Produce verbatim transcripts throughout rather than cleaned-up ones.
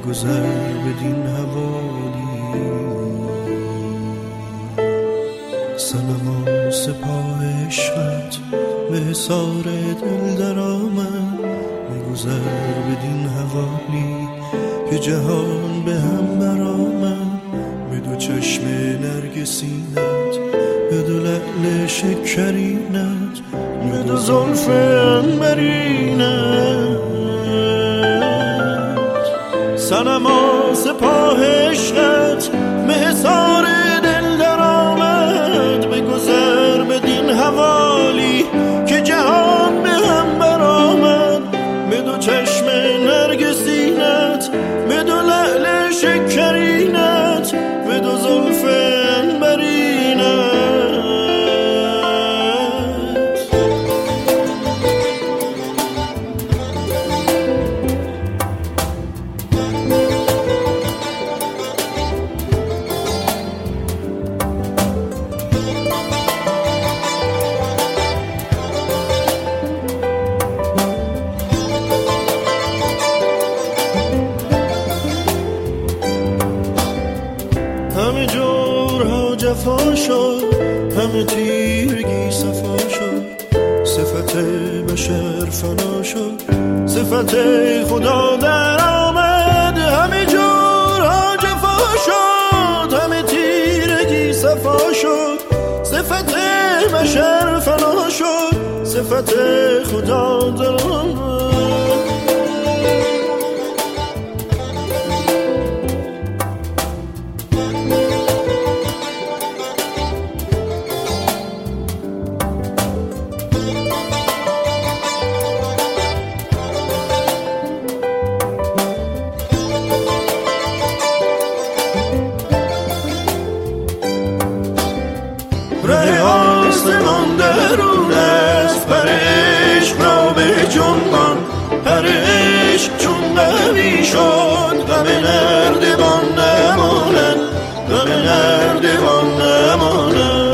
بگذر بدین حوالی. صنما سپاه عشقت به حصار دل در آمد، بگذر بدین حوالی که جهان به هم برآمد. به دو چشم نرگسینت، به دو لعل شکرینت، به دو زلف عنبرینت. صنما سپاه عشقت به حصار دل در آمد، بگذر بدین حوالی که جهان به هم برآمد. به دو چشم نرگسینت، به دو لعل شکرینت، به دو زلف عنبرینت. همه جورها جفا شد، همه تیرگی صفا شد، صفت بشر فنا شد، صفت خدا در آمد. همه جورها جفا شد، همه تیرگی صفا شد، صفت بشر فنا شد، صفت خدا در آمد. ره آسمان درون است، پر عشق را به جنبان. پر عشق چون قوی شد، غم نردبان نماند، غم نردبان نماند.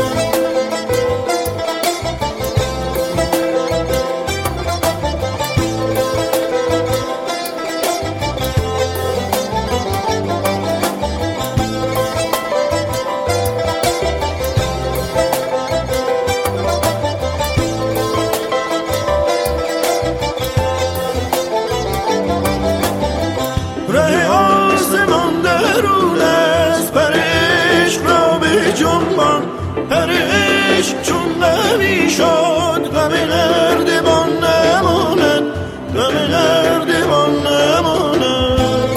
ره آسمان درون است، پر عشق را به جنبان. پر عشق چون قوی شد، غم نردبان نماند، غم نردبان نماند.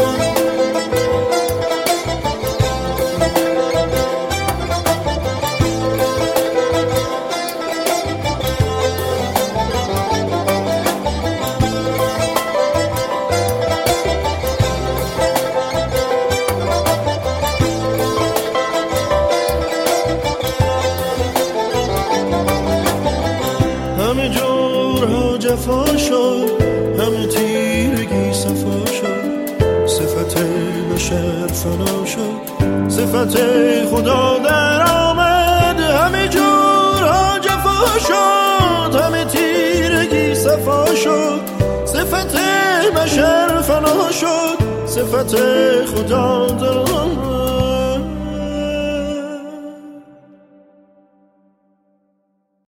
همه جورها جفا شد، همه تیرگی صفا شد، صفت بشر فنا شد، صفت خدا در آمد. همه جورها جفا شد، همه تیرگی صفا شد، صفت بشر فنا شد، صفت خدا